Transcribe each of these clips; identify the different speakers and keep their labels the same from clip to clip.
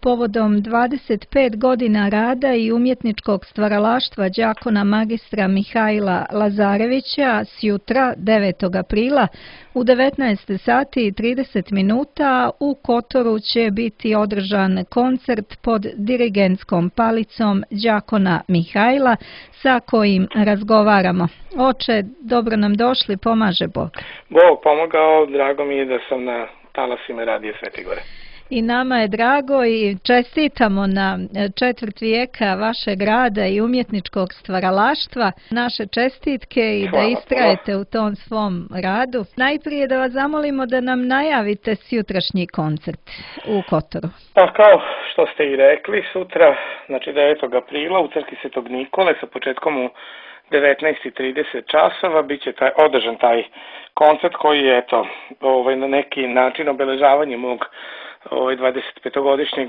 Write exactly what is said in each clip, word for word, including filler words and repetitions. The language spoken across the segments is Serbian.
Speaker 1: Povodom dvadeset pet godina rada i umjetničkog stvaralaštva đakona magistra Mihajla Lazarevića sjutra, devetog aprila, u devetnaest sati i trideset minuta u Kotoru će biti održan koncert pod dirigentskom palicom đakona Mihajla sa kojim razgovaramo. Oče, dobro nam došli, pomaže Bog.
Speaker 2: Bog pomogao, drago mi je da sam na talasima Radija Svete Gore.
Speaker 1: I nama je drago i čestitamo na četvrt vijeka vašeg rada i umjetničkog stvaralaštva, naše čestitke i
Speaker 2: Hvala,
Speaker 1: da istrajete u tom svom radu. Najprije da vas zamolimo da nam najavite sutrašnji koncert u Kotoru.
Speaker 2: Pa kao što ste i rekli, sutra, znači devetog aprila u crkvi Svetog Nikole sa početkom u devetnaest i trideset časova bit će taj, održan taj koncert koji je eto, ovaj, na neki način obeležavanje mog ovaj, dvadesetpetogodišnjeg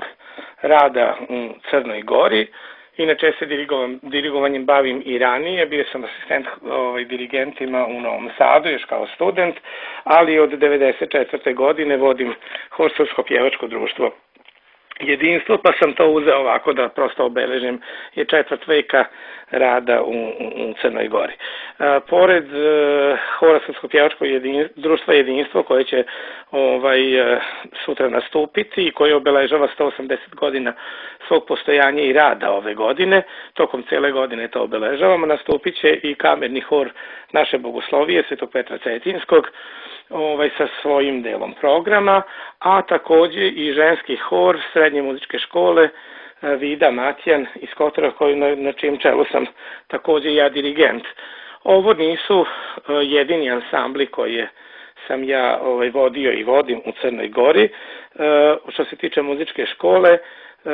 Speaker 2: rada u Crnoj Gori. Inače se dirigovan, dirigovanjem bavim i ranije, bio sam asistent ovaj, dirigentima u Novom Sadu, još kao student, ali od devedeset četvrte godine vodim Hor Srpsko-pjevačko društvo Jedinstvo, pa sam to uzeo ovako da prosto obeležim je četvrt veka rada u, u, u Crnoj Gori. A, pored e, Hora Srpsko-pjevačkog društva Jedinstvo koje će ovaj, e, sutra nastupiti i koje obeležava sto osamdeset godina svog postojanja i rada ove godine, tokom cele godine to obeležavamo, nastupit će i kamerni hor naše Bogoslovije Svetog Petra Cetinskog ovaj, sa svojim delom programa, a takođe i ženski hor Srednje muzičke škole Vida Matjan iz Kotora, koji, na, na čijem čelu sam takođe ja dirigent. Ovo nisu uh, jedini ansambli koje sam ja ovaj, vodio i vodim u Crnoj Gori. Uh, što se tiče muzičke škole, uh,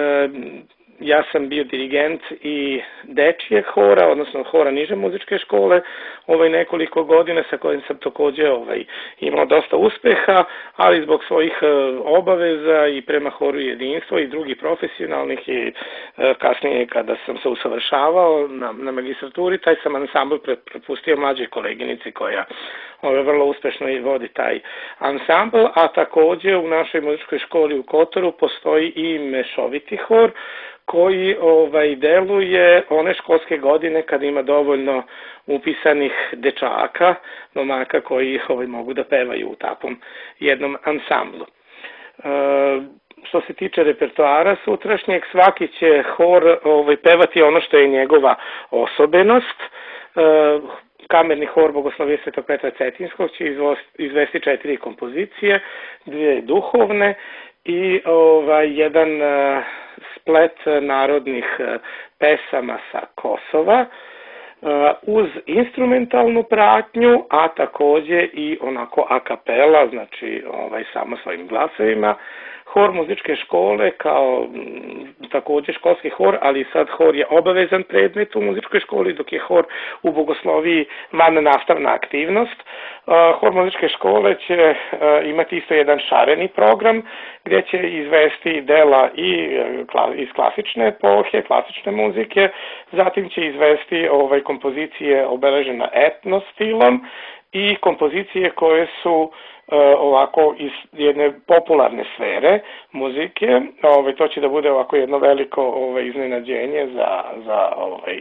Speaker 2: ja sam bio dirigent i dečijeg hora, odnosno hora niže muzičke škole, ovaj nekoliko godina sa kojim sam takođe ovaj, imao dosta uspeha, ali zbog svojih e, obaveza i prema horu Jedinstvo i drugih profesionalnih i e, kasnije kada sam se usavršavao na, na magistraturi, taj sam ansambl pre, prepustio mlađoj koleginici koja ovaj, vrlo uspešno i vodi taj ansambl, a takođe u našoj muzičkoj školi u Kotoru postoji i mešoviti hor, koji ovaj, deluje one školske godine kad ima dovoljno upisanih dečaka, momaka koji ovaj, mogu da pevaju u takvom jednom ansamblu. E, što se tiče repertoara sutrašnjeg, svaki će hor ovaj, pevati ono što je njegova osobenost. E, Kamerni hor Bogoslovije Svetog Petra Cetinskog će izvesti četiri kompozicije, dvije duhovne i ovaj, jedan uh, splet narodnih uh, pesama sa Kosova uh, uz instrumentalnu pratnju, a takođe i onako a kapela, znači ovaj, samo svojim glasovima. Hor muzičke škole kao m, takođe školski hor, ali sad hor je obavezan predmet u muzičkoj školi, dok je hor u Bogosloviji van nastavna aktivnost. Uh, hor muzičke škole će uh, imati isto jedan šareni program gdje će izvesti dela i uh, iz klasične epohe, klasične muzike, zatim će izvesti ovaj, kompozicije obeležene etno stilom i kompozicije koje su Uh, ovako iz jedne popularne sfere muzike. Ovaj, to će da bude ovako jedno veliko ovaj, iznenađenje za, za ovaj,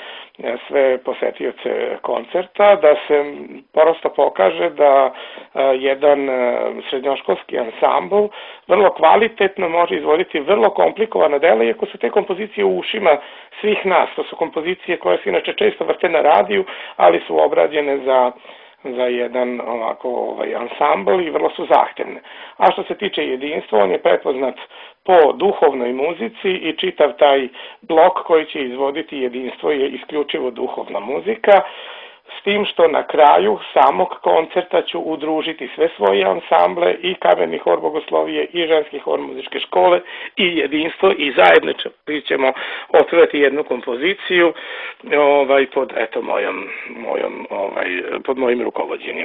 Speaker 2: sve posetioce koncerta, da se prosto pokaže da uh, jedan uh, srednjoškolski ansambl vrlo kvalitetno može izvoditi vrlo komplikovana dela, iako su te kompozicije u ušima svih nas. To su kompozicije koje se inače često vrte na radiju, ali su obrađene za za jedan ovako ovaj, ansambl i vrlo su zahtevne. A što se tiče Jedinstva, on je prepoznat po duhovnoj muzici i čitav taj blok koji će izvoditi Jedinstvo je isključivo duhovna muzika, s tim što na kraju samog koncerta ću udružiti sve svoje ansamble i kamerni hor Bogoslovije i ženski hor muzičke škole i Jedinstvo i zajedno ćemo otvoriti jednu kompoziciju ovaj, pod eto mojom, mojom, ovaj, pod mojim rukovođenjem.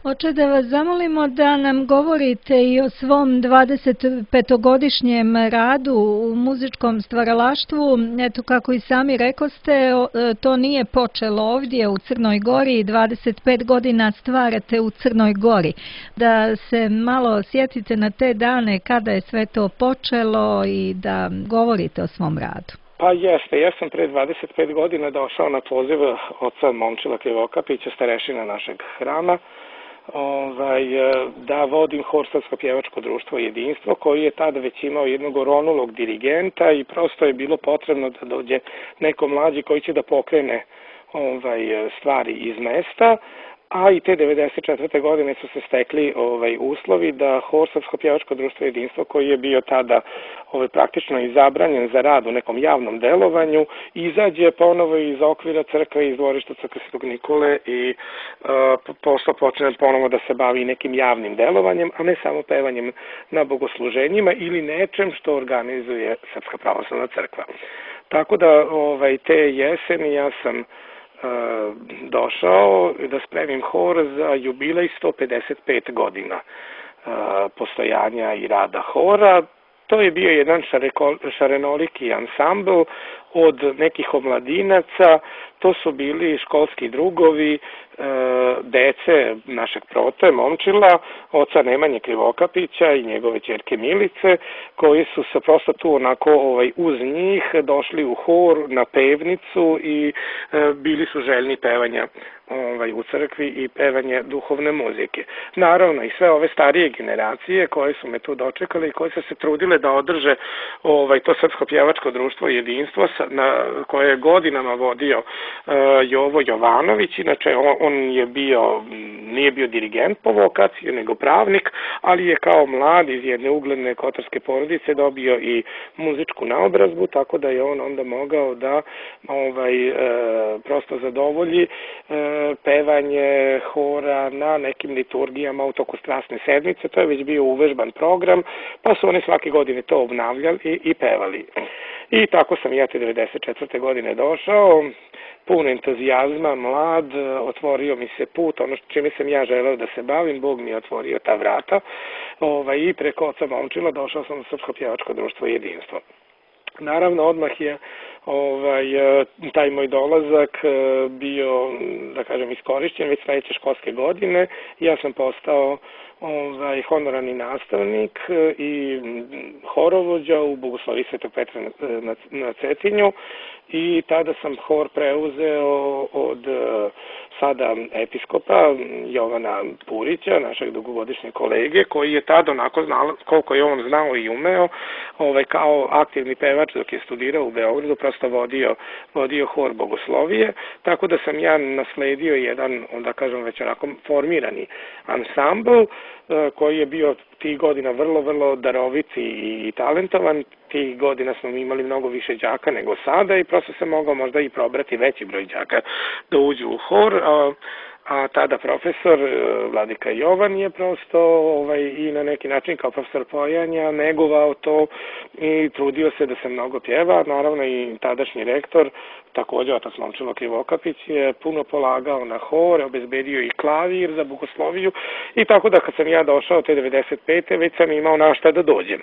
Speaker 1: Hoće da vas zamolimo da nam govorite i o svom dvadesetpetogodišnjem radu u muzičkom stvaralaštvu. Eto, kako i sami rekoste, to nije počelo ovdje u Crnoj Gori i dvadeset pet godina stvarate u Crnoj Gori. Da se malo sjetite na te dane kada je sve to počelo i da govorite o svom radu.
Speaker 2: Pa jeste, ja sam pre dvadeset pet godina došao na poziv oca Momčila Krivokapića, starešina našeg hrama, Ovaj, da vodim hor Srpsko-pjevačko društvo Jedinstvo, koji je tada već imao jednog oronulog dirigenta i prosto je bilo potrebno da dođe neko mlađi koji će da pokrene ovaj, stvari iz mesta, a i te devedeset četvrte godine su se stekli ovaj, uslovi da hor Srpsko-pjevačko društvo Jedinstvo, koji je bio tada ovaj, praktično izabranjen za rad u nekom javnom delovanju, izađe ponovo iz okvira crkve, iz dvorišta crkve Svetog Nikole i uh, posle počne ponovo da se bavi nekim javnim delovanjem, a ne samo pevanjem na bogosluženjima ili nečem što organizuje Srpska pravoslavna crkva. Tako da ovaj, te jeseni ja sam došao da spremim hor za jubilej sto pedeset pet godina postojanja i rada hora. To je bio jedan šarenoliki ansambl od nekih omladinaca, to su bili školski drugovi, dece našeg prote, Momčila, oca Nemanje Krivokapića i njegove ćerke Milice, koji su se prosto tu onako ovaj, uz njih došli u hor na pevnicu i e, bili su željni pevanja ovaj, u crkvi i pevanje duhovne muzike. Naravno i sve ove starije generacije koje su me tu dočekale i koje su se trudile da održe ovaj, to Srpsko-pjevačko društvo Jedinstvo na, koje je godinama vodio e, Jovo Jovanović, inače on On je bio, nije bio dirigent po vokaciji, nego pravnik, ali je kao mlad iz jedne ugledne kotarske porodice dobio i muzičku naobrazbu, tako da je on onda mogao da ovaj, e, prosto zadovolji e, pevanje hora na nekim liturgijama u toku strasne sedmice. To je već bio uvežban program, pa su oni svake godine to obnavljali i, i pevali. I tako sam ja te devedeset četvrte godine došao, pun entuzijazma, mlad, otvorio mi se put, ono čime sam ja želeo da se bavim, Bog mi je otvorio ta vrata ovaj, i preko oca Momčila došao sam u Srpsko-pjevačko društvo Jedinstvo. Naravno, odmah je ovaj, taj moj dolazak bio, da kažem, iskorišćen već sledeće školske godine. Ja sam postao ovaj, honorarni nastavnik i horovođa u Bogosloviji Svetog Petra na, na Cetinju i tada sam hor preuzeo od sada episkopa Jovana Purića, našeg dugogodišnjeg kolege, koji je tada onako znao, koliko je on znao i umeo, ovaj, kao aktivni pevač dok je studirao u Beogradu, prosto vodio, vodio hor Bogoslovije, tako da sam ja nasledio jedan, da kažem, već onako formirani ansambl, koji je bio tih godina vrlo, vrlo darovit i talentovan. Tih godina smo imali mnogo više đaka nego sada i prosto se mogao možda i probrati veći broj đaka da uđu u hor, a, a tada profesor Vladika Jovan je prosto ovaj, i na neki način kao profesor pojanja negovao to i trudio se da se mnogo pjeva. Naravno i tadašnji rektor, također otac Momčilo Krivokapić, je puno polagao na hor, obezbedio i klavir za bogosloviju i tako da kad sam ja došao te devedeset pete već sam imao na šta da dođem.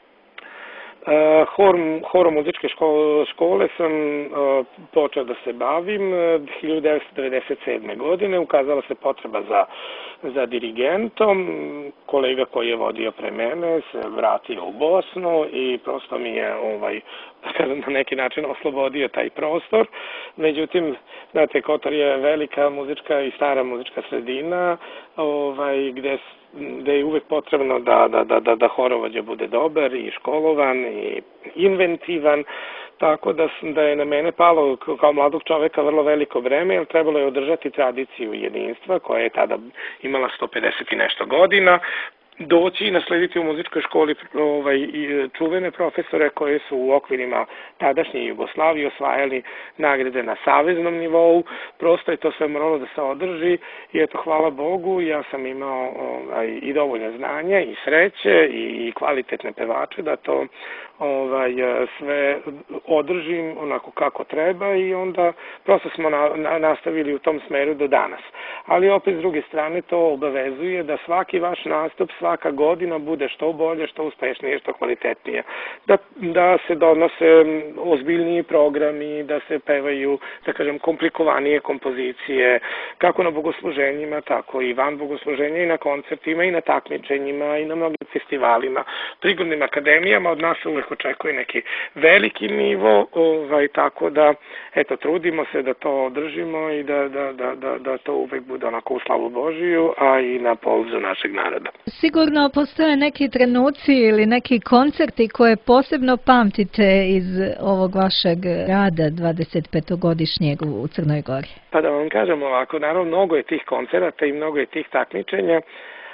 Speaker 2: Uh, hor, horom muzičke škole, škole sam uh, počeo da se bavim hiljadu devetsto devedeset sedme. godine. Ukazala se potreba za, za dirigentom. Kolega koji je vodio pre mene se vratio u Bosnu i prosto mi je ovaj, na neki način oslobodio taj prostor. Međutim, znate, Kotor je velika muzička i stara muzička sredina ovaj, gde gde je uvek potrebno da, da, da, da, da horovođa bude dobar i školovan i inventivan, tako da, da je na mene palo kao mladog čoveka vrlo veliko vreme, jer trebalo je održati tradiciju jedinstva koja je tada imala sto pedeset i nešto godina, doći i naslediti u muzičkoj školi ovaj, čuvene profesore koje su u okvirima tadašnje Jugoslavije osvajali nagrade na saveznom nivou. Prosto je to sve moralo da se održi i eto, hvala Bogu, ja sam imao ovaj, i dovoljno znanja i sreće i kvalitetne pevače da to ovaj, sve održim onako kako treba i onda prosto smo na, na, nastavili u tom smeru do danas. Ali opet s druge strane to obavezuje da svaki vaš nastup, svaka godina bude što bolje, što uspešnije, što kvalitetnije. Da, da se donose ozbiljniji programi, da se pevaju, da kažem, komplikovanije kompozicije, kako na bogosluženjima, tako i van bogosluženja i na koncertima i na takmičenjima i na mnogim festivalima, prigodnim akademijama. Od nas uvek očekuje neki veliki nivo, ovaj, tako da, eto, trudimo se da to održimo i da, da, da, da, da to uvek bude onako u slavu Božiju, a i na polzu našeg naroda.
Speaker 1: Sigurno postoje neki trenuci ili neki koncerti koje posebno pamtite iz ovog vašeg rada dvadesetpetogodišnjeg u Crnoj Gori.
Speaker 2: Pa da vam kažem ovako, naravno mnogo je tih koncerata i mnogo je tih takmičenja. E,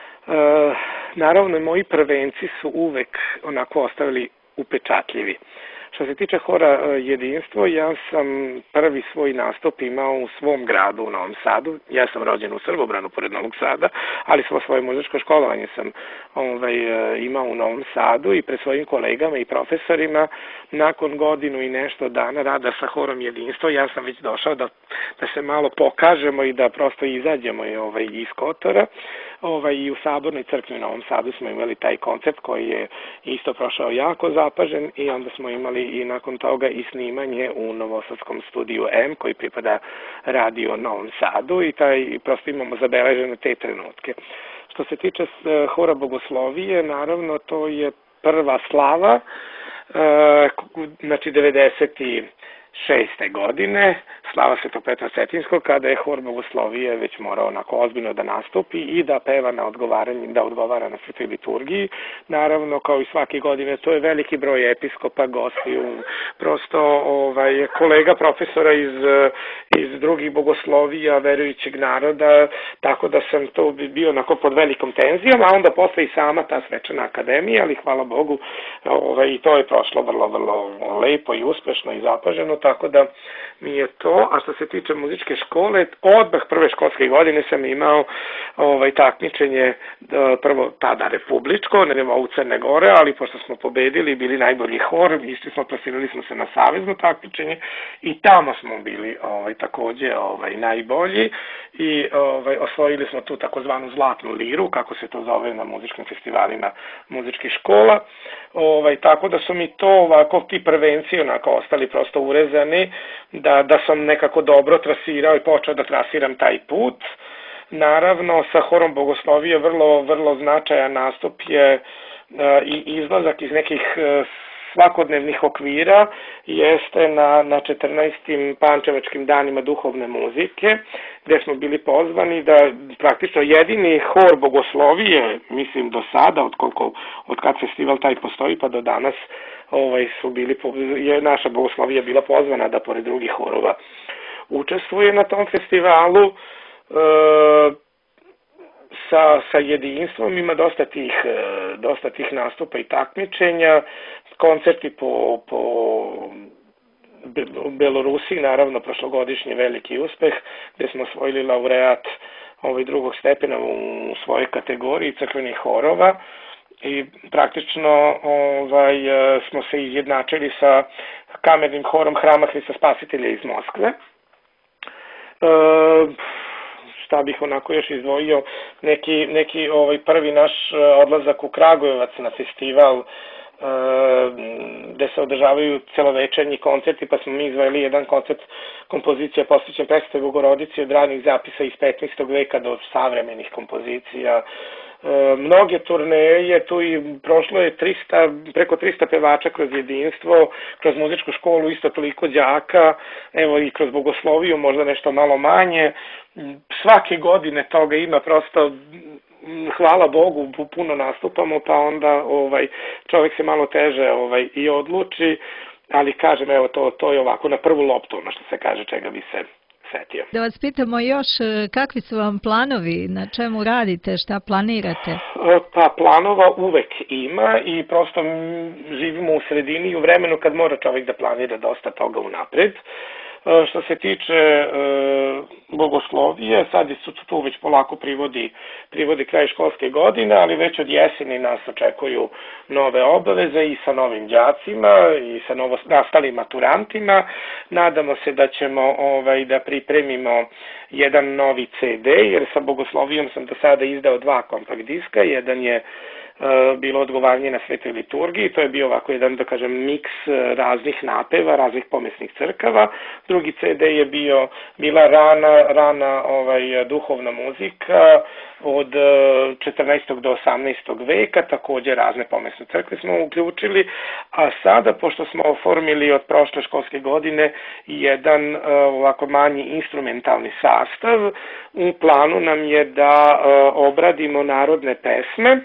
Speaker 2: naravno moji prvenci su uvek onako ostavili upečatljivi. Što se tiče hora Jedinstvo, ja sam prvi svoj nastup imao u svom gradu u Novom Sadu. Ja sam rođen u Srbobranu pored Novog Sada, ali svo svoje muzičko školovanje sam ovaj, imao u Novom Sadu i pred svojim kolegama i profesorima. Nakon godinu i nešto dana rada sa horom Jedinstvo, ja sam već došao da, da se malo pokažemo i da prosto izađemo i, ovaj, iz Kotora. Ovaj, I u Sabornoj crkvi u Novom Sadu smo imali taj koncert koji je isto prošao jako zapažen i onda smo imali i nakon toga i snimanje u Novosadskom studiju M koji pripada radio Novom Sadu i taj prosto imamo zabeležene te trenutke. Što se tiče hora Bogoslovije, naravno to je prva slava, znači devedeset šeste godine, slava Svetog Petra Cetinskog, kada je hor Bogoslovije već morao onako ozbiljno da nastupi i da peva na odgovaranje, da odgovara na svetoj liturgiji. Naravno, kao i svake godine, to je veliki broj episkopa, gostiju, prosto ovaj, kolega profesora iz, iz drugih bogoslovija, verujućeg naroda, tako da sam to bio onako pod velikom tenzijom, a onda posle i sama ta svečana akademija, ali hvala Bogu, ovaj, i to je prošlo vrlo, vrlo lepo i uspešno i zapaženo, tako da mi je to. A što se tiče muzičke škole, odmah prve školske godine sam imao ovaj, takmičenje, prvo tada republičko, na nivou Crne Gore, ali pošto smo pobedili i bili najbolji hor, išli smo, plasirali smo se na savezno takmičenje i tamo smo bili ovaj, takođe ovaj, najbolji i ovaj, osvojili smo tu takozvanu zlatnu liru, kako se to zove na muzičkim festivalima muzičkih škola. Ovaj, tako da su mi to ovako ti prvenci onako ostali prosto urezani, da, da sam nekako dobro trasirao i počeo da trasiram taj put. Naravno, sa horom Bogoslovije vrlo, vrlo značajan nastup je i izlazak iz nekih svakodnevnih okvira, jeste na, na četrnaestim Pančevačkim danima duhovne muzike, gde smo bili pozvani da praktično jedini hor Bogoslovije, mislim do sada, od, koliko, od kad festival taj postoji pa do danas, ovaj, su bili, je naša Bogoslovija bila pozvana da pored drugih horova učestvuje na tom festivalu. E, sa, sa jedinstvom ima dosta tih, dosta tih nastupa i takmičenja, koncerti po, po Belorusiji, naravno prošlogodišnji veliki uspeh, gde smo osvojili laureat ovaj, drugog stepena u svojoj kategoriji crkvenih horova i praktično ovaj, smo se izjednačili sa kamernim horom Hrama Hrista Spasitelja iz Moskve. E, šta bih onako još izdvojio, neki, neki ovaj, prvi naš odlazak u Kragujevac na festival gde se održavaju celovečernji koncerti, pa smo mi izvojili jedan koncert kompozicija posvećen Presvetoj Bogorodici od ranih zapisa iz petnaestog veka do savremenih kompozicija. E, mnoge turneje, tu i prošlo je trista, preko trista pevača kroz jedinstvo, kroz muzičku školu isto toliko đaka, evo i kroz Bogosloviju možda nešto malo manje. Svake godine toga ima prosto, hvala Bogu, puno nastupamo, pa onda ovaj, čovjek se malo teže ovaj, i odluči, ali kažem, evo, to, to je ovako na prvu loptu, ono što se kaže, čega bi se setio.
Speaker 1: Da vas pitamo još, kakvi su vam planovi, na čemu radite, šta planirate?
Speaker 2: Pa planova uvek ima i prosto živimo u sredini i u vremenu kad mora čovjek da planira dosta toga unapred. Što se tiče bogoslovije, sad su tu već polako privodi, privodi kraj školske godine, ali već od jeseni nas očekuju nove obaveze i sa novim đacima i sa novo nastalim maturantima. Nadamo se da ćemo ovaj, da pripremimo jedan novi ce de, jer sa bogoslovijom sam do sada izdao dva kompakt diska, jedan je bilo odgovaranje na svetoj liturgiji, to je bio ovako jedan, da kažem, miks raznih napeva, raznih pomesnih crkava. Drugi ce de je bio, bila rana, rana ovaj, duhovna muzika od četrnaestog do osamnaestog veka, takođe razne pomesne crkve smo uključili, a sada, pošto smo oformili od prošle školske godine jedan ovako manji instrumentalni sastav, u planu nam je da obradimo narodne pesme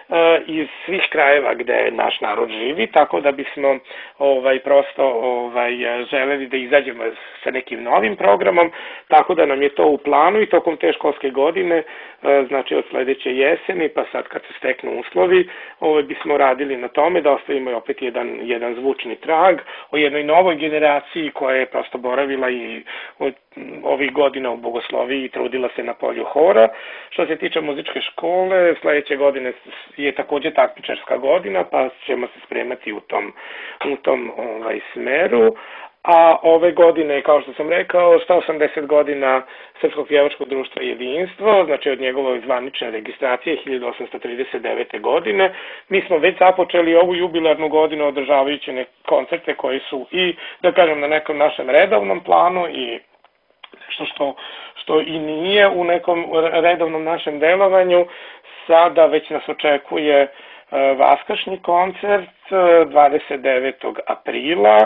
Speaker 2: iz svih krajeva gde naš narod živi, tako da bismo ovaj, prosto ovaj, želeli da izađemo sa nekim novim programom, tako da nam je to u planu i tokom te školske godine, znači od sledeće jeseni, pa sad kad se steknu uslovi, ovaj, bismo radili na tome da ostavimo opet jedan, jedan zvučni trag o jednoj novoj generaciji koja je prosto boravila i od ovih godina u bogosloviji i trudila se na polju hora. Što se tiče muzičke škole, sledeće godine je takođe takmičarska godina, pa ćemo se spremati u tom, u tom ovaj, smeru. A ove godine, kao što sam rekao, sto osamdeset godina Srpskog pjevačkog društva Jedinstvo, znači od njegove zvanične registracije hiljadu osamsto trideset devete. godine. Mi smo već započeli ovu jubilarnu godinu održavajući neke koncerte koji su i, da kažem, na nekom našem redovnom planu i nešto što, što i nije u nekom redovnom našem delovanju. Sada već nas očekuje vaskršnji koncert dvadeset devetog aprila,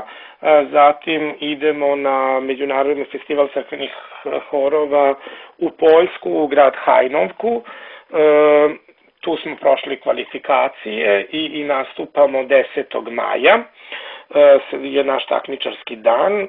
Speaker 2: zatim idemo na Međunarodni festival crkvenih horova u Poljsku, u grad Hajnovku. Tu smo prošli kvalifikacije i, i nastupamo desetog maja, je naš takmičarski dan.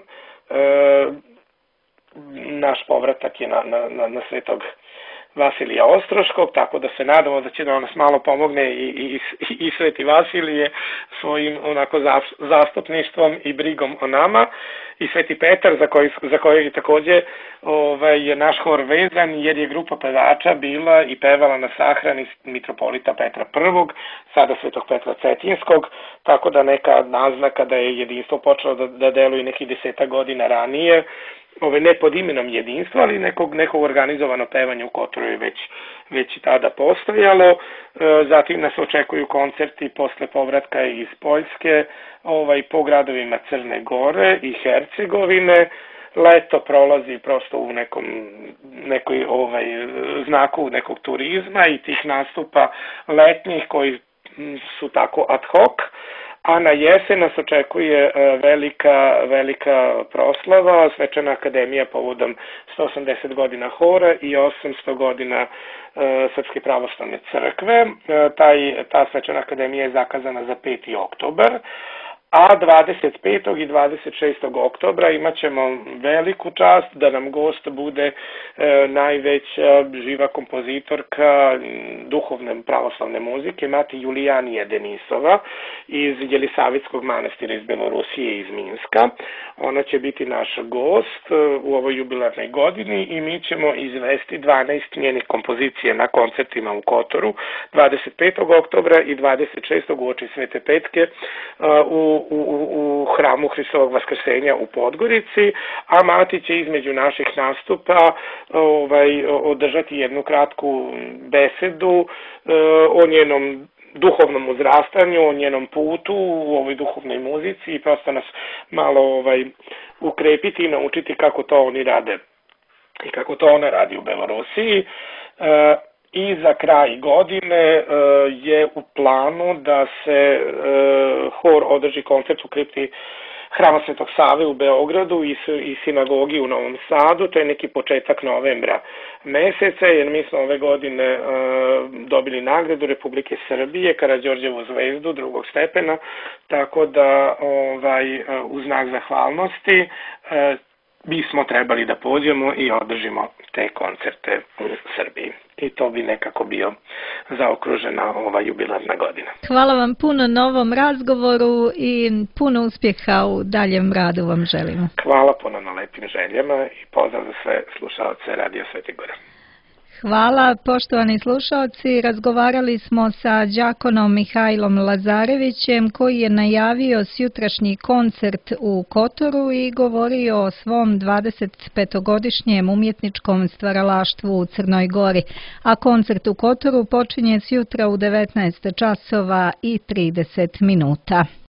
Speaker 2: Naš povratak je na, na, na Svetog Vasilija Ostroškog, tako da se nadamo da će da nas malo pomogne i, i, i Sveti Vasilije svojim onako zastupništvom i brigom o nama, i Sveti Petar za koji, za koji je takođe ovaj, je naš hor vezan, jer je grupa pevača bila i pevala na sahrani mitropolita Petra prvog, sada Svetog Petra Cetinskog, tako da neka naznaka da je jedinstvo počelo da, da deluje nekih deseta godina ranije, Ove, ne pod imenom jedinstva, ali nekog, nekog organizovano pevanje u Kotoru je već, već i tada postojalo. E, zatim nas očekuju koncerti posle povratka iz Poljske, ovaj, po gradovima Crne Gore i Hercegovine. Leto prolazi prosto u nekom nekoj ovaj, znaku nekog turizma i tih nastupa letnjih koji su tako ad hoc. A na jesen nas očekuje velika, velika proslava, Svečana akademija povodom sto osamdeset godina hora i osamsto godina e, Srpske pravoslavne crkve. E, taj, ta Svečana akademija je zakazana za peti oktobar. A dvadeset petog i dvadeset šestog oktobra imat ćemo veliku čast da nam gost bude e, najveća živa kompozitorka duhovne pravoslavne muzike, mati Julijanija Denisova iz Jelisavitskog manastira iz Belorusije i iz Minska. Ona će biti naš gost u ovoj jubilarnoj godini i mi ćemo izvesti dvanaest njenih kompozicije na koncertima u Kotoru dvadeset petog oktobra i dvadeset šestog uoči Svete Petke u U, u, u hramu Hristovog Vaskrsenja u Podgorici, a mati će između naših nastupa ovaj, održati jednu kratku besedu e, o njenom duhovnom uzrastanju, o njenom putu u ovoj duhovnoj muzici i prosto nas malo ovaj, ukrepiti i naučiti kako to oni rade i kako to ona radi u Belorusiji. E, I za kraj godine uh, je u planu da se uh, hor održi koncert u kripti Hrama Svetog Save u Beogradu i, i sinagogi u Novom Sadu. To je neki početak novembra meseca, jer mi smo ove godine uh, dobili nagradu Republike Srbije, Karađorđevu zvezdu drugog stepena, tako da ovaj, uh, u znak zahvalnosti uh, bismo trebali da pođemo i održimo te koncerte u Srbiji. I to bi nekako bio zaokružena ova jubilarna godina.
Speaker 1: Hvala vam puno na ovom razgovoru i puno uspjeha u daljem radu vam želimo.
Speaker 2: Hvala puno na lepim željama i pozdrav za sve slušaoce Radio Sveti Gora.
Speaker 1: Hvala, poštovani slušalci. Razgovarali smo sa đakonom Mihajlom Lazarevićem koji je najavio sjutrašnji koncert u Kotoru i govorio o svom dvadesetpetogodišnjem umjetničkom stvaralaštvu u Crnoj Gori. A koncert u Kotoru počinje sjutra u devetnaest časova i trideset minuta.